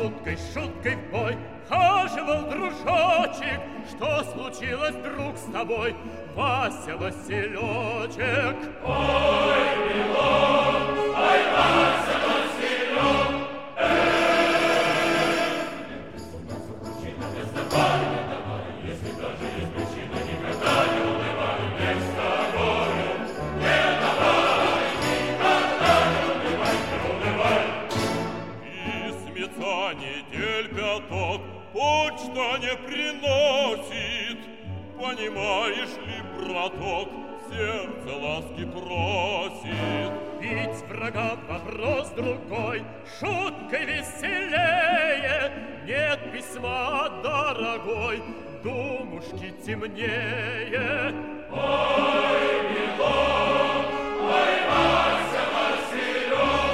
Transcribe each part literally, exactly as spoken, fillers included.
шуткой, шуткой в бой хаживал дружочек. Что случилось, друг, с тобой, Вася Василечек? Ой, милок, ой, Вася Василек, эх! Причина вместо парня давай, если даже есть причина, никогда не унывай, ведь с тобою не давай, никогда не унывай, не унывай. Письмеца недель пяток почта не приносит, понимаешь ли, браток, сердце ласки просит. Ведь врага вопрос другой, шуткой веселее. Нет письма, дорогой, думушки темнее. Ой, милок, ой, Вася Василек,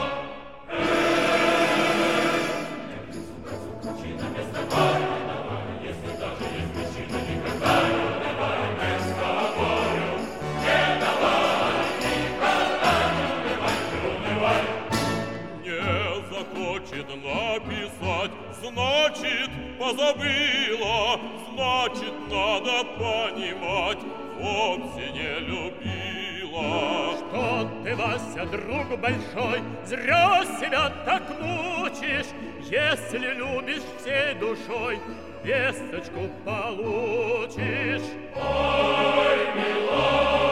эх! Причина вместо парня давай, если даже есть причина, никогда не унывай, мы с тобою не давай, никогда не унывай, не унывай. Не захочет написать, значит, позабыла, значит, надо понимать, вовсе не любила. Что ты, Вася, друг большой, зря себя так мучишь. Если любишь всей душой, весточку получишь. Ой, милок,